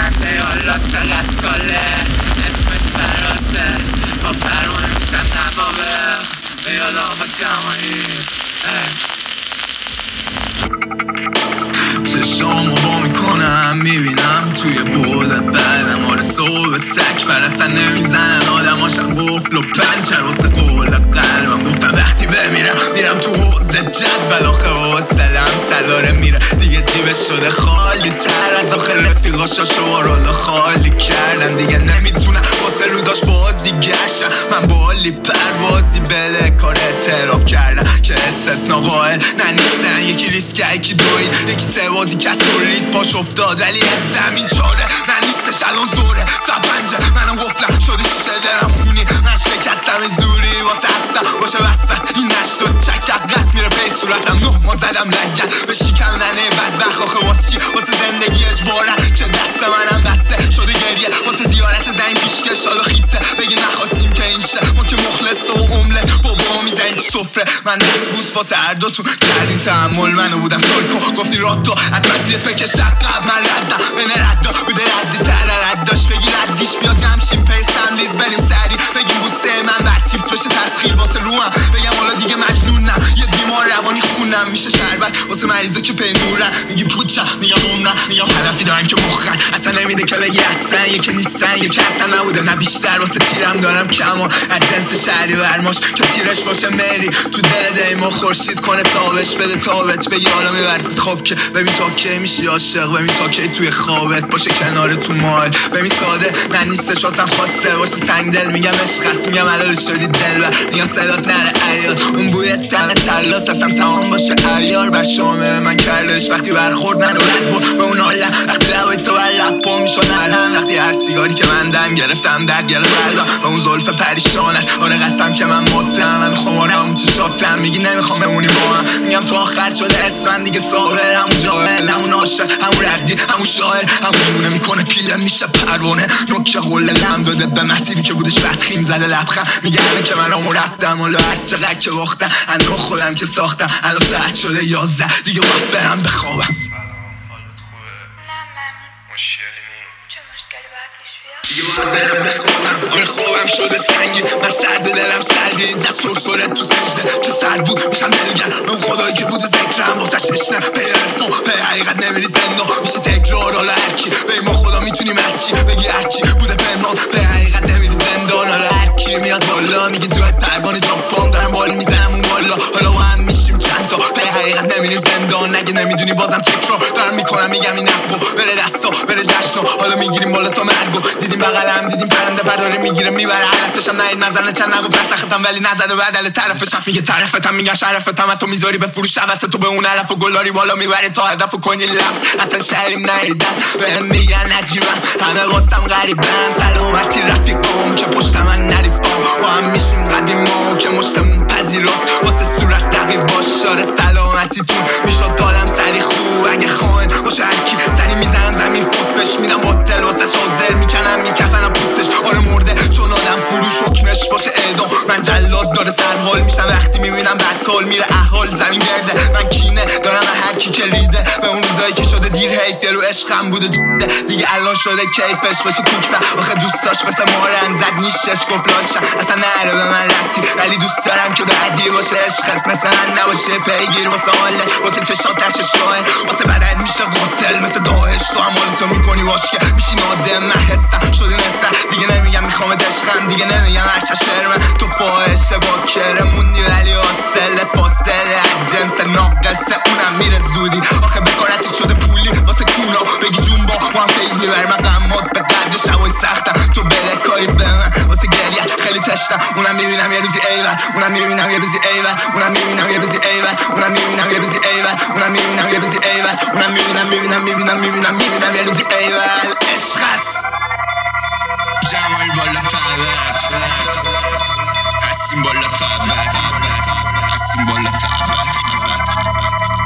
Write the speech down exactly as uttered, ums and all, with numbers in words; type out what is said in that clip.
خنده حالا چقدر ساله اسمش فرازه با پروانه میشن نبابه بیاد آقا جمعی چشامو با میکنم میبینم توی بود بعدم آره صبح سک پرستن نمیزنن آدم هاشم قفل و پنچر واسه قول قلبم گفتم وقتی بمیرم میرم تو حوزه جدول آخه حوصلم سلاره میره دیگه جیبش شده خالی تر از آخر رفیقاشا شوارالو خالی کردن دیگه نمیتونم واسه روزاش بازی گشتم من بالی پروازی بده کار اعتراف کردم که استثنا قائل نه نیستن یکی ریسک یکی دوید یکی سوازی کس رید پاش افتاد ولی از زمین چاره نه نیستش الان زوره سفنجه منم غفلم شده شیشه دلم خونی من شکستم زوری واسه هستم باشه بس بس این نشد چکت قصد میره پی صورتم نه ما زدم لنگل به شکم ننه بدبخ آخه واسه چی واسه زندگی اجبارن که دست منم بسته شده گریه واسه زیارت زنگ پیشکش حالا خیته بگی نخواستیم که این شه ما که مخلص و عمله بابا میزنیم تو سفره من دست بوس واسه هر دوتون کردین تحمل منو بودم سایکو گفتین راد تو از مسیر پکش عقب من ردم بینه ردا بوده ردی تر رداش بگی ردیش بیاد جمشیم پیسم لیز بریم سری بگیم بوسه من بر تیپس بشه تسخیر واسه روم بگم حالا دیگه مجنونم یه بیمار روانی خونم میشه شربت واسه مریضا که پینورن میگی پوچم میگم عمرم میگم هدفی دارن که مخن اصلا نمیده که بگی هستن یکی نیستن یکی اصلا نبوده نه بیشتر واسه تیرم دارم کمان از جنس شهری ورماش که تیرش باشه مری تو دل دیما خورشید کنه تابش بده تابت بگی حالا میبرد خواب که ببین تا کی میشی عاشق ببین تا کی توی خوابت باشه کنار تو مال ببین ساده نه نیستش واسم خواسته باشه سنگ دل میگم عشق است میگم حلال شدی دل و میگم صدات نره عیار اون بوی تن تلاس اصلا تمام باشه عیار بر شامه من کردش وقتی برخورد من رد بود به اون حالا وقتی لبای تو بر لپم شد الان وقتی هر سیگاری که من دم گرفتم درد گرفت قلبم و اون زلف پریشانت آره قسم که من متم من خمارم اون چشاتم میگی نمیخوام بمونی با هم میگم تو آخر شده اسفند دیگه ساغر همون جاهل همون عاشق همون ردی همون شاعر همون دیونه میکنه پیله میشه پروانه نکه قول لم داده به مسیری که بودش بدخیم زده لبخم میگه که من رامو رفتم حالا هر چقدر که باختم الان خودم که ساختم الان ساعت شده یازده دیگه وقت برم بخوابم حالت خوبه؟ نه ممنون مشکلی نی؟ چه مشکلی باید پیش بیاد؟ دیگه باید برم بخوابم آره خوابم شده سنگی من سرد دلم سردی زد سرسره تو سجده چه سر بود میشم دلگر به اون خدایی که بوده ذکرم واسش نشنه به ارفان به حقیقت نمیری زندان میشه تکرار حالا هرکی به ما خدا میتونیم هرچی بگی هرچی بوده پنهان به حقیقت نمیری زندان حالا هرکی میاد بالا میگه جای پروانه تا پام دارم بال میزنم اون بالا حالا با هم میشیم چند تا به حقیقت نمیری زندان نگه نمیدونی بازم تکرار دارم میکنم میگم این حقو بره دستا بره جشنا حالا میگیریم بالا تا مرگو دیدیم بغلم دیدیم پرنده برداره میگیره میبره علفشم نهید نزنه چند نگفت رسختم ولی نزده بدل طرفشم میگه طرفتم میگه شرفتم تو میذاری به فروش واسه تو به اون علف و گلاری بالا میبره تا هدف و کنی لمس اصلا شهریم نیدن بهم میگن نجیبم همه واسم غریبن سلامتی رفیقام که پشت من نریفم با هم میشیم قدیما که مشتمون پذیراست واسه صورت رقیب باش شاره سلامتیتون میشد دالم سری خوب اگه خواهن باشه هرکی سری میزنم زمین فوت بش میدم باطل واسه شازر میکنم میکفنم پوستش آره مرده چون آدم فروش حکمش باشه اعدام من جلاد داره سرحال میشم وقتی میبینم بدکال میره احال زمین گرده من کینه دارم هر کی که ریده به اون روزایی که شده دیر حیف رو عشقم بوده جده دیگه الان شده کیفش باشه کوکمه آخه دوست داشت مثل مارن زد نیشش گفت لاشم اصلا نره به من ربطی ولی دوست دارم که بعدی باشه عشقت مثل من نباشه پیگیر واسه حاله واسه چشاتش شاهن واسه بدن میشه قاتل مثل داعش تو هم حالتو میکنی باشکه میشی نادم من حسم شده نفته دیگه نمیگم میخوام عشقم دیگه نمیگم هرچه شرمه تو فاحشه با کرمونی ولی هاستلت فاستله از جنس ناقصه اونم میره زودی آخه بکارتی شده پولی واسه کونا بگی جون با ما هم فیز میبرم من قمات به قد شبای سختم تو بده کاری به من واسه گریه خیلی تشتم اونم میبینم یه روزی ایول اونم میبینم یه روزی ایول اونم میبینم یه روزی ایول اونم میبینم یه روزی ایول اونم میبینم یه روزی ایول اونم میبینم میبینم میبینم میبینم میبینم یه روزی ایول عشق است جمعی بالا تابت هستیم بالا تابت هستیم بالا تابت